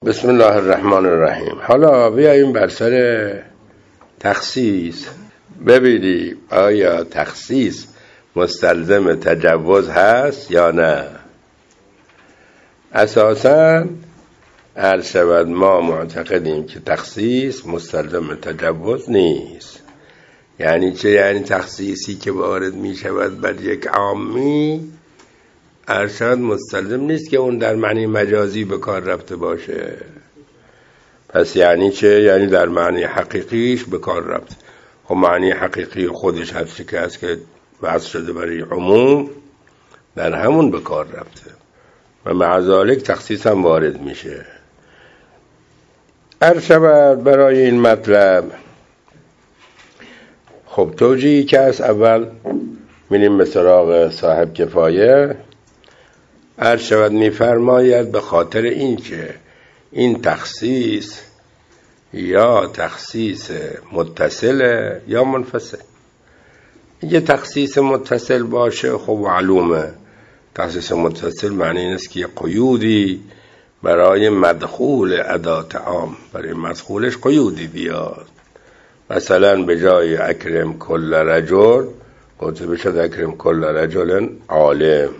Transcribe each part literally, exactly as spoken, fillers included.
بسم الله الرحمن الرحیم. حالا بیاییم بر سر تخصیص. ببینیم آیا تخصیص مستلزم تجوز هست یا نه. اساساً عرض شود ما معتقدیم که تخصیص مستلزم تجوز نیست. یعنی چه؟ یعنی تخصیصی که وارد می شود بر یک عامی ارشاد مستلزم نیست که اون در معنی مجازی به کار رفته باشه. پس یعنی چه؟ یعنی در معنی حقیقیش به کار رفته. خب معنی حقیقی خودش هر چی که هست که وضع شده برای عموم در همون به کار رفته و مع ذالک تخصیص هم وارد میشه. ارشاد برای این مطلب خب توجیهی که از اول میریم به سراغ صاحب کفایه. عرض شود میفرماید به خاطر این که این تخصیص یا تخصیص متصل یا منفصل. یه تخصیص متصل باشه خب معلومه. تخصیص متصل معنی این است که یه قیودی برای مدخول ادات عام، برای مدخولش قیودی بیاد. مثلا به جای اکرم کل رجل گفته بشد اکرم کل رجل عالم،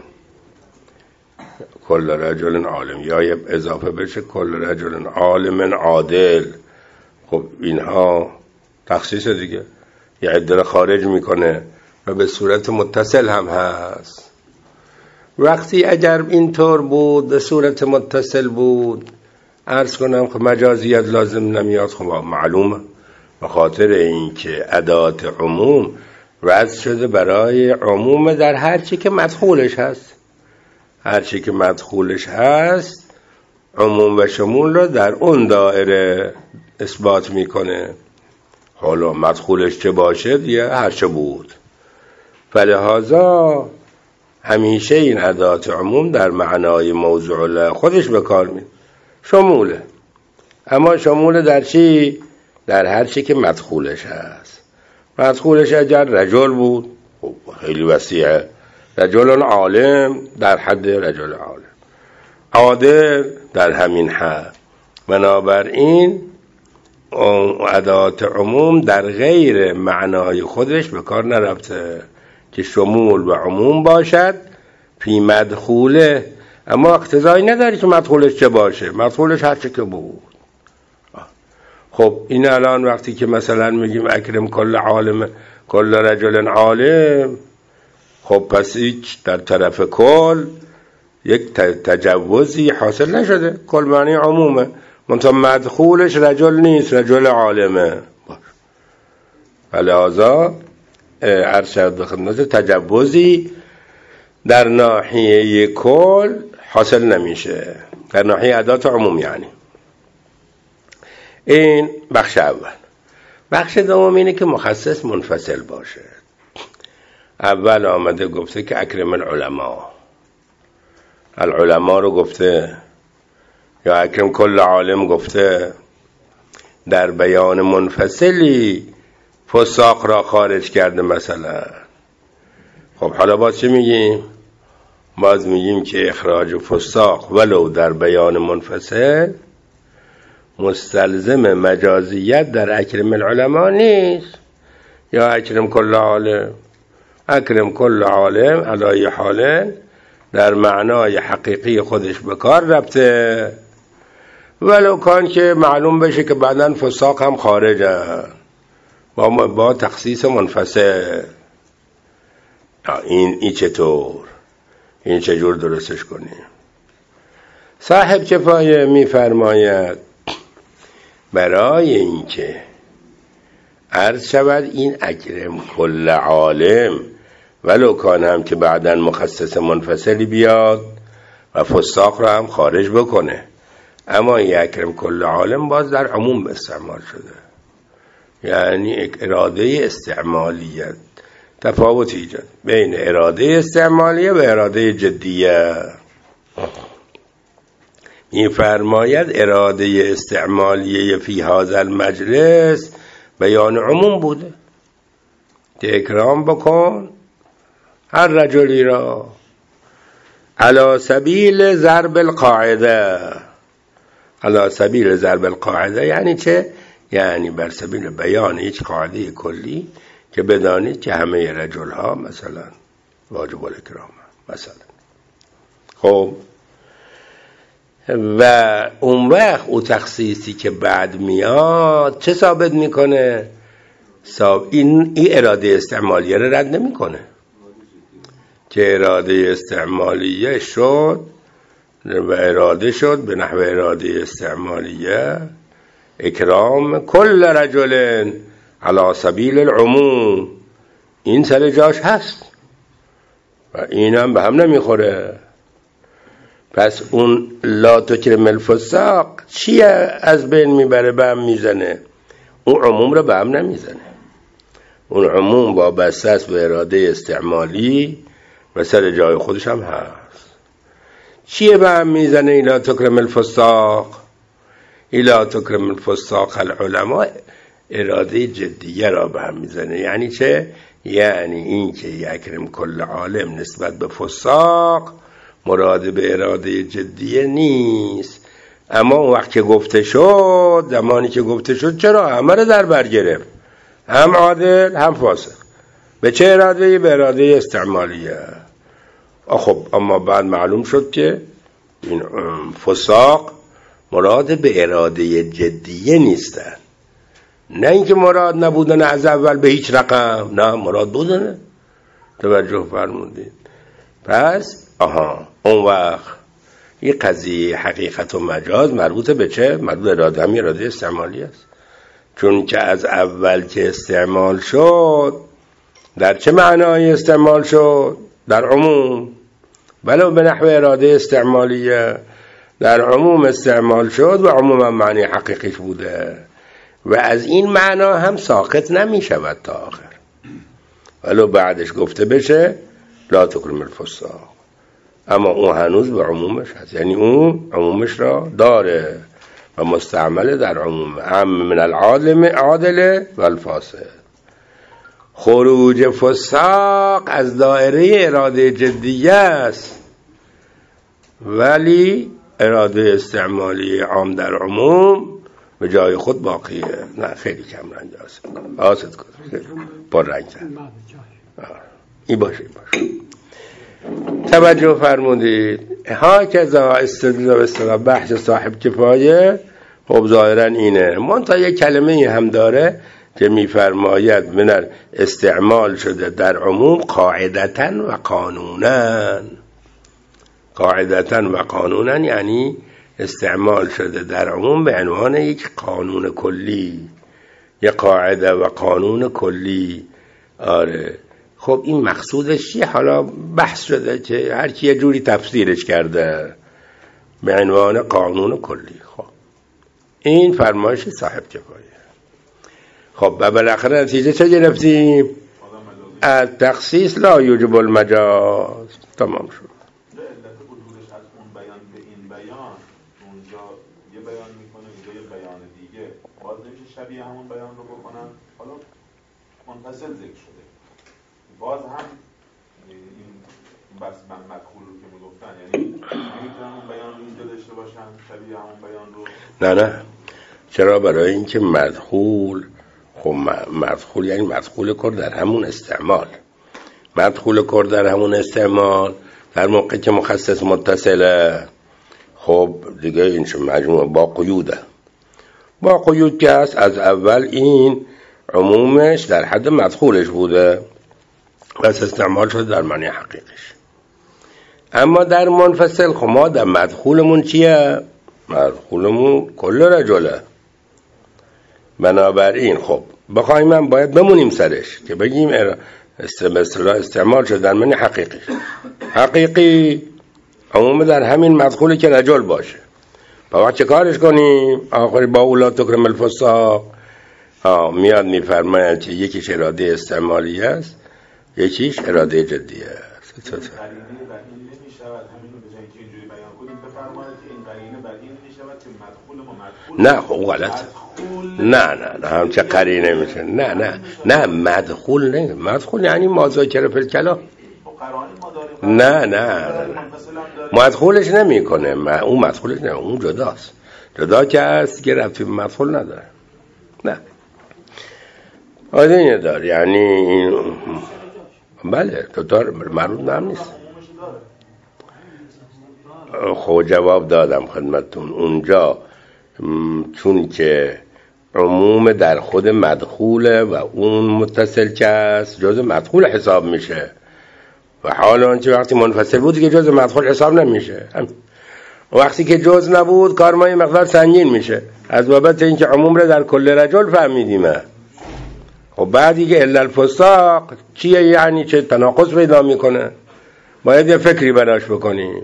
کل رجل عالم، یا اضافه بشه کل رجل عالم عادل. خب اینها تخصیص دیگه، یه عده خارج میکنه و به صورت متصل هم هست. وقتی اگر اینطور بود به صورت متصل بود عرض کنم خب مجازیت لازم نمیاد. خب معلومه به خاطر اینکه ادات عموم وضع شده برای عموم در هر چی که مدخولش هست. هر چی که مدخولش هست عموم و شمول را در اون دایره اثبات میکنه. حالا مدخولش چه باشه دیگه هر چه بود. فلهذا همیشه این ادات عموم در معنای موضوع له خودش به کار میاد، شموله. اما شموله در چی؟ در هر چی که مدخولش هست. مدخولش اگر رجل بود خب خیلی وسیعه، رجل عالم در حد رجل عالم، عادل در همین حد. بنابراین ادات عموم در غیر معنای خودش به کار نرفته که شمول و عموم باشد فی مدخوله. اما اقتضایی نداره که مدخولش چه باشه، مدخولش هر چه که بود. خب این الان وقتی که مثلا میگیم اکرم کل عالم کل رجل عالم، خب پس هیچ در طرف کل یک تجوزی حاصل نشده. کل معنی عمومه منتها مدخولش رجل نیست، رجل عالمه. فلذا ارشد به خدمت تجوزی در ناحیه کل حاصل نمیشه، در ناحیه ادات عموم. یعنی این بخش اول. بخش دوم اینه که مخصص منفصل باشه. اول آمده گفته که اکرم العلماء، العلماء رو گفته، یا اکرم کل عالم گفته. در بیان منفصلی فساق را خارج کرده مثلا. خب حالا باز چه میگیم؟ باز میگیم که اخراج فساق ولو در بیان منفصل مستلزم مجازیت در اکرم العلماء نیست. یا اکرم کل عالم، اکرم کل عالم علی حال در معنای حقیقی خودش به کار رفته، ولو کان که معلوم بشه که بعداً فساق هم خارجه با, با تخصیص منفصل. این ای چطور؟ این چجور درستش کنیم؟ صاحب کفایه میفرماید برای اینکه عرض شود این اکرم کل عالم ولو کان هم که بعداً مخصص منفصلی بیاد و فساق را هم خارج بکنه، اما این اکرم کل عالم باز در عموم استعمال شده. یعنی اراده استعمالیت، تفاوت ایجاد بین اراده استعمالیه و اراده جدیه. این فرماید اراده استعمالیه فی هذا المجلس بیان عموم بوده که اکرام بکن هر رجلی را علی سبیل ضرب القاعده علی سبیل ضرب القاعده یعنی چه؟ یعنی بر سبیل بیان هیچ قاعده کلی که بدانید که همه رجل ها مثلا واجب الاکرام مثلا. خب و اون وقت او تخصیصی که بعد میاد چه ثابت میکنه؟ این این اراده استعمالیه رو رد نمیکنه که اراده استعمالیه شد و اراده شد به نحو اراده استعمالیه اکرام کل رجل علی سبیل العموم، این سر جاش هست و اینم به هم نمیخوره. پس اون لا تکرم الفساق چیه از بین میبره به هم میزنه؟ اون عموم رو به هم نمیزنه. اون عموم وابسته است به اراده استعمالی و سر جای خودش هم هست. چیه به هم میزنه؟ ایلا تکرم الفساق، ایلا تکرم الفساق العلماء اراده جدیه را به هم میزنه. یعنی چه؟ یعنی این که یکرم کل عالم نسبت به فساق مراد به اراده جدیه نیست. اما اون وقت که گفته شد، زمانی که گفته شد، چرا همه رو در بر گرفت، هم عادل هم فاسق. به چه اراده؟ به اراده استعمالیه. خب اما بعد معلوم شد که این فساق مراد به اراده جدیه نیستن. نه اینکه مراد نبودن از اول به هیچ رقم، نه مراد بودنه. توجه فرمودید؟ پس آها اون وقت این قضیه حقیقت و مجاز مربوط به چه؟ مربوط به اراده، هم اراده استعمالی است. چون که از اول که استعمال شد، در چه معنای استعمال شد؟ در عموم، ولو به نحو اراده استعمالیه، در عموم استعمال شد و عموما معنی حقیقیش بوده و از این معنا هم ساقط نمی شود تا آخر، ولو بعدش گفته بشه لا تکرم الفساق، اما اون هنوز به عمومش هست. یعنی اون عمومش را داره و مستعمله در عموم، عام من العادل عادل و الفاسد. خروج فساق از دایره اراده جدیه است، ولی اراده استعمالی عام در عموم به جای خود باقیه. نه خیلی کم رنگ است، آسد کن پر رنگ این باشه این باشه. توجه فرمودید؟ ها که ذا استدلال استدلال بحث صاحب کفایه خب ظاهرا اینه. منتها یک کلمه هم داره که میفرماید من استعمال شده در عموم قاعدتاً و قانوناً. قاعدتاً و قانوناً یعنی استعمال شده در عموم به عنوان یک قانون کلی، یک قاعده و قانون کلی. آره خب این مقصودش چیه؟ حالا بحث شده که هر کی یه جوری تفسیرش کرده به عنوان قانون کلی. خب این فرمایش صاحب کفایه. خب و بالاخره نتیجه چه گرفتیم؟ از تخصیص لا یوجب المجاز. تمام شد. شبیه همون بیان رو بکنن، حالا منفصل ذکر شده، باز هم این بس من مدخول رو که میگفتن، یعنی نمیتونن اون بیان رو اینجا داشته باشن شبیه همون بیان رو. نه نه چرا؟ برای اینکه مدخول، خب مدخول یعنی مدخول کر در همون استعمال، مدخول کر در همون استعمال در موقع که مخصص متصله، خب دیگه این چه مجموعه با قیوده، با قیود که هست. از اول این عمومش در حد مدخولش بوده بس استعمال شده در معنی حقیقش. اما در منفصل خب ما در مدخولمون چیه؟ مدخولمون کل رجله. بنابراین خب بخوایم من باید بمونیم سرش که بگیم استعمال شده در معنی حقیقش. حقیقی عموم در همین مدخولی که رجل باشه. با وقت چه کارش کنیم؟ آخری با اولا تکرم الفساق میاد میفرماید که یکیش اراده استعمالی است، یکیش اراده جدی است. قرینه بر این نمیشود، همین رو به جای که اینجوری بیان کنیم بفرماید که این قرینه بر این نمیشود که مدخول ما مدخول. نه خب غلط. نه نه نه هم چه قرینه میشه. نه نه نه مدخول نه. مدخول یعنی مذاکره فی الکلام. نه نه مدخولش نمی کنه، اون مدخولش نه، اون جداست. جدا که هست که ربطی به مدخول نداره. نه آدینه دار، یعنی این بله تو دار مربوط هم نیست. خب جواب دادم خدمتون اونجا، چون که عموم در خود مدخوله و اون متصل که است جز مدخول حساب میشه و حال آنچه وقتی منفصل بود که جز مدخول حساب نمیشه. وقتی که جز نبود کار ما این مقدار سنگین میشه از بابت اینکه عموم رو در کل رجل فهمیدیم. خب بعدی که الا الفساق چیه؟ یعنی چه تناقض پیدا میکنه، باید یه فکری براش بکنیم.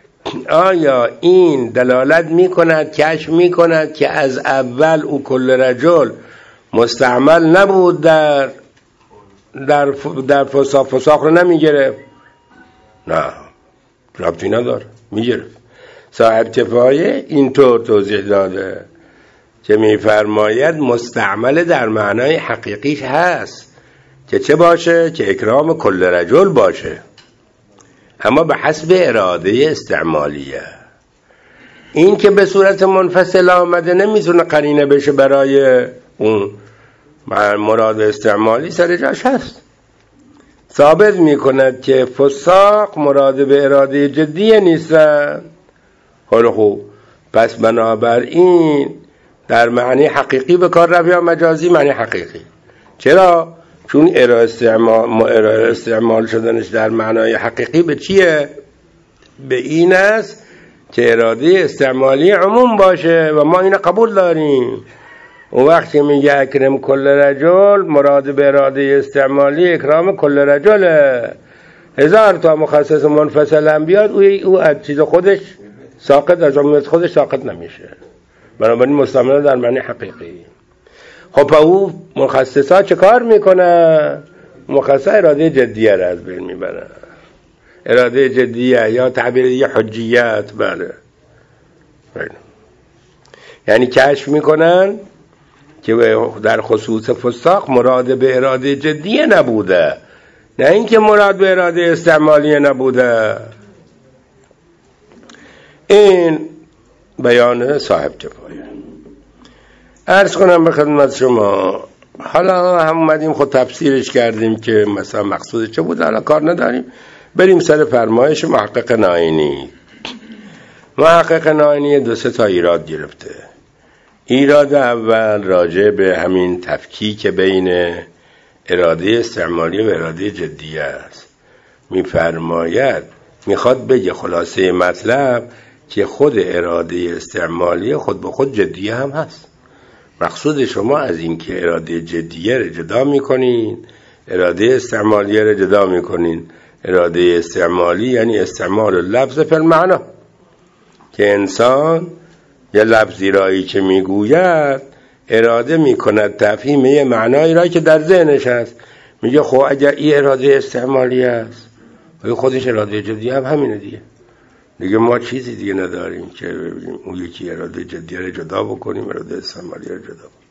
آیا این دلالت میکند، کشف میکند که از اول او کل رجل مستعمل نبود در در در فساق، فساق رو نمیگرفت؟ نه ربطی نداره، میگرفت. صاحب کفایه اینطور توضیح داده که میفرماید مستعمل در معنای حقیقیش هست که چه باشه؟ که اکرام کل رجل باشه، اما به حسب اراده استعمالیه. این که به صورت منفصل آمده نمیتونه قرینه بشه برای اون مراد استعمالی، سر جاش هست. ثابت میکند که فساق مراد به اراده جدیه نیستن. حالا خوب پس بنابراین در معنی حقیقی به کار رفت یا مجازی معنی حقیقی؟ چرا؟ چون ارائه استعمال, ارائه استعمال شدنش در معنای حقیقی به چیه؟ به این است که اراده استعمالی عموم باشه و ما اینو قبول داریم. اون وقت که میگه اکرم کل رجل مراد به اراده استعمالی اکرام کل رجله. هزار تا مخصص منفصل هم بیاد او, او از چیز خودش ساقط، از عمومیت خودش ساقط نمیشه، بنابراین مستعمل در معنی حقیقی. خب او مخصصات چه کار میکنه؟ مخصص اراده جدیه را از بین میبره. اراده جدیه یا تعبیر یه حجیت، بله بله. یعنی کشف میکنن که در خصوص فساق مراد به اراده جدیه نبوده، نه اینکه مراد به اراده استعمالیه نبوده. این بیان صاحب کفایه. عرض کنم به خدمت شما، حالا هم اومدیم خود تفسیرش کردیم که مثلا مقصود چه بود، حالا کار نداریم، بریم سر فرمایش محقق نائینی. محقق نائینی دو سه تا ایراد گرفته. ایراد اول راجع به همین تفکیک بین اراده استعمالی و اراده جدیه است. میفرماید میخواد بگه خلاصه مطلب که خود اراده استعمالی خود به خود جدیه هم هست. مقصود شما از این که اراده جدیه رو جدا میکنین، اراده استعمالیه رو جدا میکنین. اراده استعمالی یعنی استعمال لفظ فی المعنی، که انسان یه لفظی رایی که میگوید اراده میکند تفهیم یه معنایی را که در ذهنش هست. میگه خب اگر این اراده استعمالی است خودش اراده جدیه هم همینه دیگه. دیگه ما چیزی دیگه نداریم که اون یکی اراده جدیه رو جدا بکنیم، اراده استعمالی رو جدا بکنیم.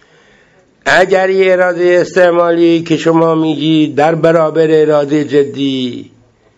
اگر یه اراده استعمالی که شما میگی در برابر اراده جدی،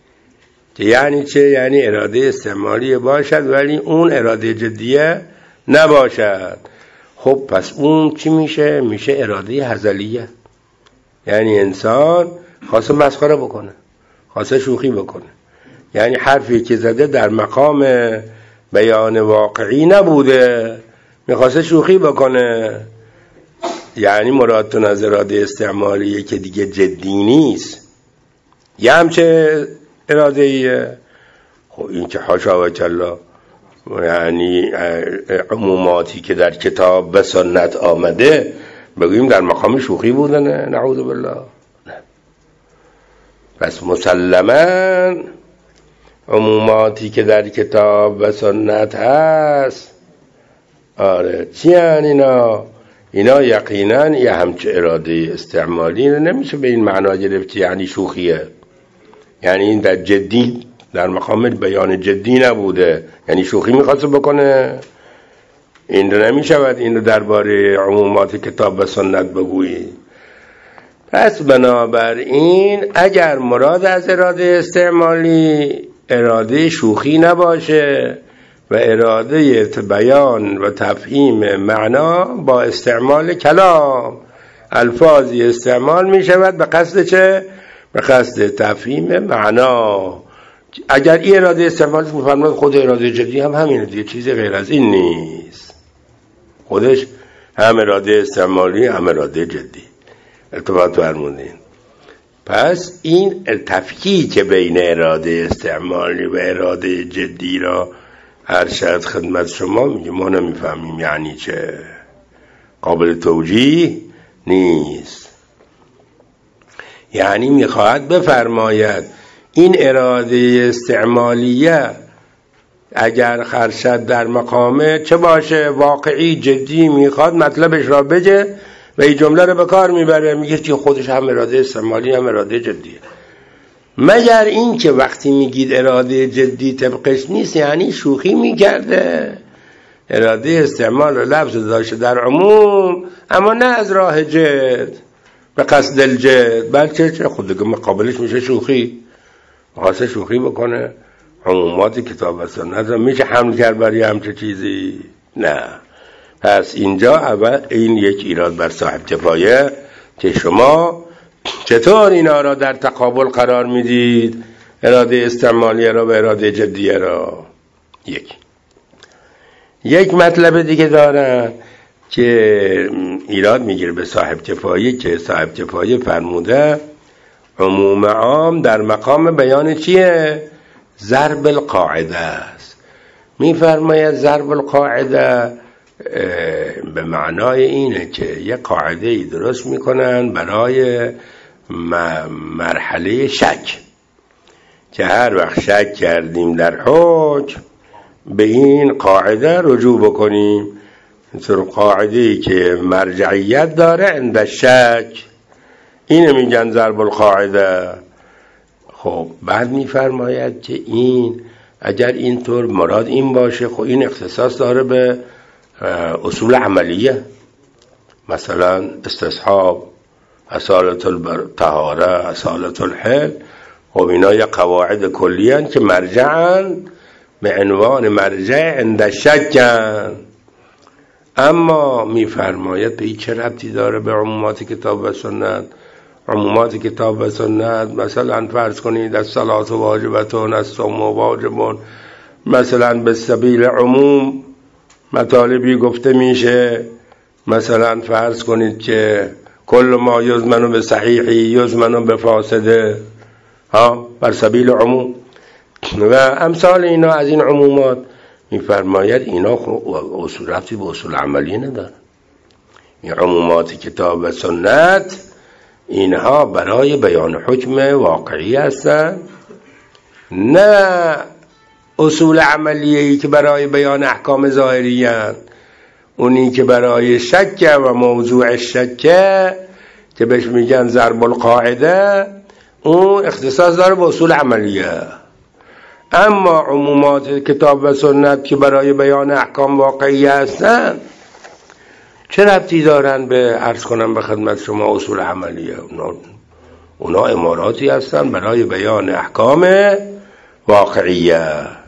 یعنی چه؟ یعنی اراده استعمالی باشد ولی اون اراده جدیه نباشد. خب پس اون چی میشه؟ میشه اراده هزلیه. یعنی انسان خواسته مسخره بکنه، خواسته شوخی بکنه، یعنی حرفی که زده در مقام بیان واقعی نبوده، میخواسته شوخی بکنه. یعنی مرادتون از اراده استعمالیه که دیگه جدی نیست، یه همچه اراده ایه. خب این که حاشا و کلا، یعنی عموماتی که در کتاب و سنت آمده بگوییم در مقام شوخی بودنه، نعوذ بالله. نه. پس مسلماً عموماتی که در کتاب و سنت هست، آره چی هن اینا؟ اینا یقیناً یه همچه اراده استعمالی نمیشه به این معنا گرفت یعنی شوخیه. یعنی این در جدی، در مقام بیان جدی نبوده، یعنی شوخی میخواست بکنه. این رو نمیشود این رو درباره عمومات کتاب و سنت بگویی. پس بنابراین اگر مراد از اراده استعمالی اراده شوخی نباشه، و اراده بیان و تفهیم معنا با استعمال کلام، الفاظی استعمال می شود به قصد چه؟ به قصد تفهیم معنا. اگر این اراده استعمال می فرماید خود اراده جدی هم همینه دیگه، چیزی غیر از این نیست، خودش هم اراده استعمالی هم اراده جدی ارتباط فرمودین. پس این تفکیک بین اراده استعمالی و اراده جدی را ارشد خدمت شما میگه ما نمیفهمیم یعنی چه، قابل توجیه نیست. یعنی میخواهد بفرماید این اراده استعمالیه اگر ارشد در مقامه چه باشه، واقعی جدی میخواد مطلبش را بگه و این جمله رو به کار میبره، میگه که خودش هم اراده استعمالی هم اراده جدیه. مگر این که وقتی میگید اراده جدی طبقش نیست یعنی شوخی میکرده، اراده استعمال و لفظ داشته در عموم اما نه از راه جد به قصد الجد، بلکه چه خود دیگه مقابلش میشه شوخی، خاصه شوخی بکنه. عمومات کتاب و سنت را میشه حمل کرد برای همچه چیزی؟ نه. پس اینجا اول این یک ایراد بر صاحب کفایه که شما چطور اینا را در تقابل قرار میدید، اراده استعمالی را و اراده جدی را. یک یک مطلب دیگه دارن که ایراد میگیره به صاحب کفایه که صاحب کفایه فرموده عموم عام در مقام بیان چیه؟ ضرب القاعده است. میفرماید ضرب القاعده به معنای اینه که یه قاعده ای درست میکنن برای مرحله شک، که هر وقت شک کردیم در حکم به این قاعده رجوع بکنیم. اینطور قاعده ای که مرجعیت داره عند شک، اینه میگن ضرب القاعده. خب بعد میفرماید که این اگر اینطور مراد این باشه، خب این اختصاص داره به اصول عملیه، مثلا استصحاب، اصالت الطهاره، اصالت الحل. خب اینا یا قواعد کلی هستند که مرجعن به عنوان مرجع عند شکن. اما میفرماید به این چه ربطی داره به عمومات کتاب و سنت؟ عمومات کتاب و سنت مثلا فرض کنید از صلات و واجبتون، از صوم و واجبون، مثلا به سبیل عموم مطالبی گفته میشه، مثلا فرض کنید که کل ما یزمنو به صحیحی یزمنو به فاسده، ها بر سبیل عموم و امثال اینا از این عمومات. میفرماید اینا اصول ربطی به اصول عملی نداره. این عمومات کتاب و سنت اینها برای بیان حکم واقعی هستند، نه اصول عملیه‌ای که برای بیان احکام ظاهری هستند. اونی که برای شک و موضوع شک که بهش میگن ضرب القاعده، اون اختصاص داره به اصول عملیه. اما عمومات کتاب و سنت که برای بیان احکام واقعی هستن چه ربطی دارن به عرض کنم به خدمت شما اصول عملیه؟ اونا, اونا اماراتی هستن برای بیان احکام واقعیه.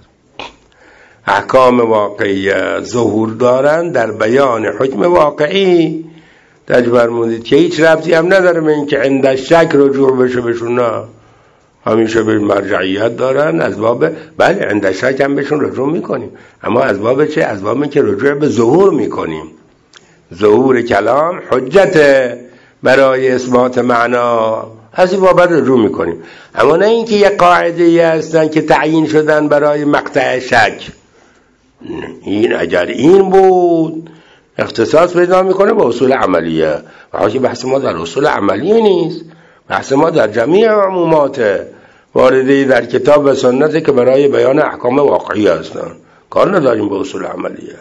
احکام واقعیه ظهور دارن در بیان حکم واقعی. تجبر موندید که هیچ ربطی هم نداره به این که عند شک رجوع بشه بهشون، نه همیشه به مرجعیت دارن از باب بله عند شک هم بهشون رجوع میکنیم، اما از باب چه؟ از باب که رجوع به ظهور میکنیم. ظهور کلام حجت برای اثبات معنا، از این بابت رجوع میکنیم. اما نه اینکه یک قاعده ای هستن که تعیین شدن برای مقطع شک. این اگر این بود اختصاص پیدا میکنه با اصول عملیه، و حاجی بحث ما در اصول عملیه نیست، بحث ما در جمعی عمومات وارده در کتاب و سنت که برای بیان احکام واقعی هستن، کار نداریم با اصول عملیه.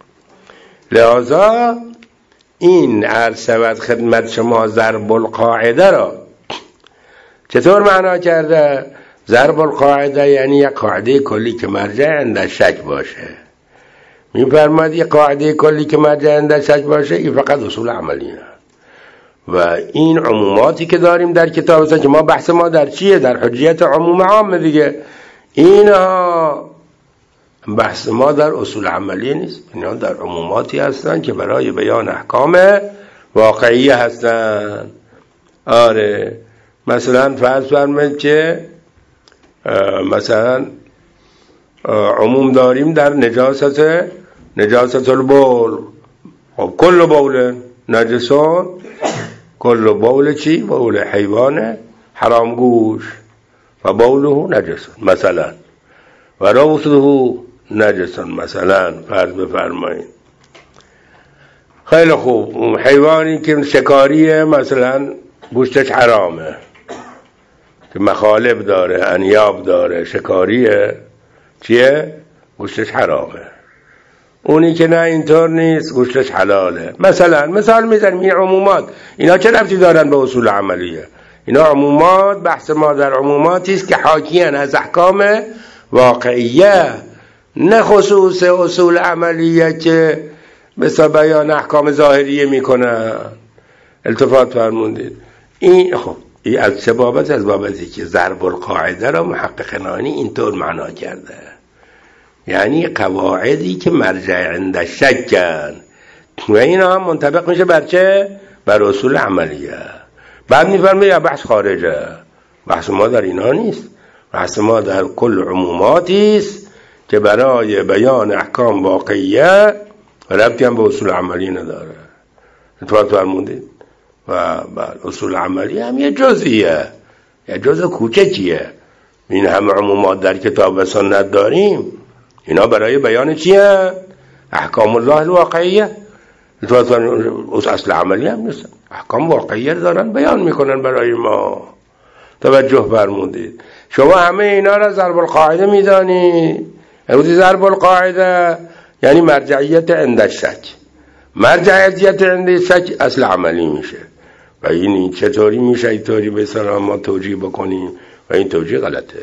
لذا این عرض شود خدمت شما ضرب القاعده را چطور معنا کرده؟ ضرب القاعده یعنی یک قاعده کلی که مرجع عند شک باشه. می‌فرماید یک قاعده کلی که مرجع عند شک باشه، این فقط اصول عملیه. و این عموماتی که داریم در کتاب است که ما بحث ما در چیه؟ در حجیت عموم عام دیگه. اینها بحث ما در اصول عملی نیست، اینا در عموماتی هستن که برای بیان احکام واقعی هستن. آره مثلا فرض فرمایید که مثلا عموم داریم در نجاست نجاست البول. خب کل بول نجسون، کل بول چی؟ بول حیوان حرام گوش و بوله نجسون مثلا و روثه نجسون مثلا فرض بفرمایید. خیلی خوب، حیوانی که شکاریه مثلا گوشتش حرامه که مخالب داره، انیاب داره، شکاریه چیه؟ گوشتش حرامه. اونی که نه اینطور نیست گوشتش حلاله. مثلا مثال میزنیم، این عمومات اینا چه ربطی دارن به اصول عملیه؟ اینا عمومات، بحث ما در عموماتی است که حاکیان از احکام واقعیه، نه خصوص اصول عملیه که مثلا بیان احکام ظاهریه میکنن. التفات فرمودید. این خب این از چه بابت؟ از بابتی که ضرب القاعده را محقق نانی اینطور معنا کرده، یعنی قواعدی که مرجع عند شکن و این هم منطبق میشه بر چه؟ بر اصول عملیه. بعد میفرمه یا بحث خارجه، بحث ما در اینا نیست، بحث ما در کل عموماتی است که برای بیان احکام واقعیه ربطی هم به اصول عملی نداره. اتفاق فرمودید. و اصول عملی هم یه جزئیه، یه جزء کوچکیه. این همه عمومات در کتاب و سنت داریم، اینا برای بیان چیه؟ احکام الله الواقعیه. اصل عملی هم نیست، احکام واقعیه دارن بیان میکنن برای ما. توجه فرمودید. شما همه اینا را ضرب القاعده میدانید. امروز ضرب القاعده یعنی مرجعیت عند الشک. مرجعیت عند الشک اصل عملی میشه و این چطوری میشه اینطوری به سلام ما توجیه بکنیم و این توجیه غلطه.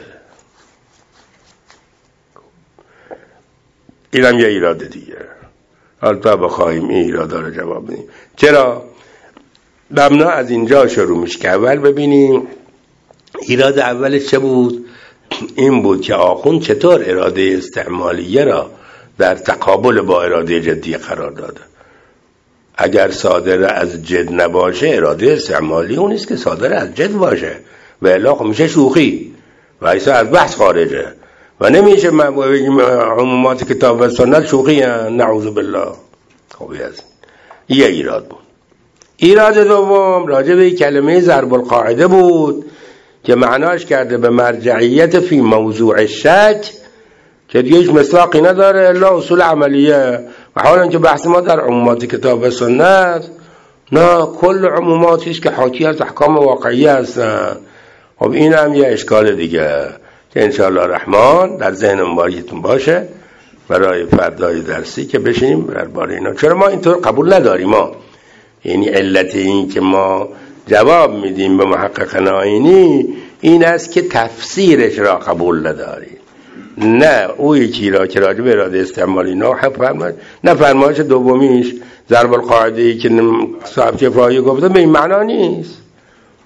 اینم یه ایراد دیگه. حالا تا بخواهیم این ایرادا رو جواب بدیم. چرا؟ مبنا از اینجا شروع میشه که اول ببینیم ایراد اولش چه بود. این بود که آخوند چطور اراده استعمالیه را در تقابل با اراده جدی قرار داده. اگر صادر از جد نباشه اراده استعمالی اون نیست که صادر از جد باشه و الا خب میشه شوخی و ایسا از بحث خارجه و نمیشه عمومات کتاب و سنت شوخی هن. نعوذ بالله. خوبی هست. یه ایراد بود. ایراد دوم راجع به کلمه ضرب القاعده بود که معناش کرده به مرجعیت فی موضوع شک که دیگه هیچ مصداقی نداره الا اصول عملیه. و حالا که بحث ما در عمومات کتاب و سنت نه، کل عموماتیش که حاکی از احکام واقعی هستن. خب این هم یه اشکال دیگه که انشاءالله رحمان در ذهن مباریتون باشه برای فردای درسی که بشینیم درباره اینا. چرا ما اینطور قبول نداریم؟ ما یعنی علت این که ما جواب میدیم به محقق ناینی این است که تفسیرش را قبول نداریم، نه او یکی را که راجع به اراده استعمالی نه فرمایش نه فرمایش دومیش ضرب القاعده ای که صاحب کفایه گفته به این معنا نیست.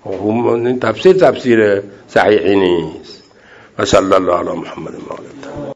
تفسیر تفسیر صحیحی نیست. و صلی الله علی محمد و آله.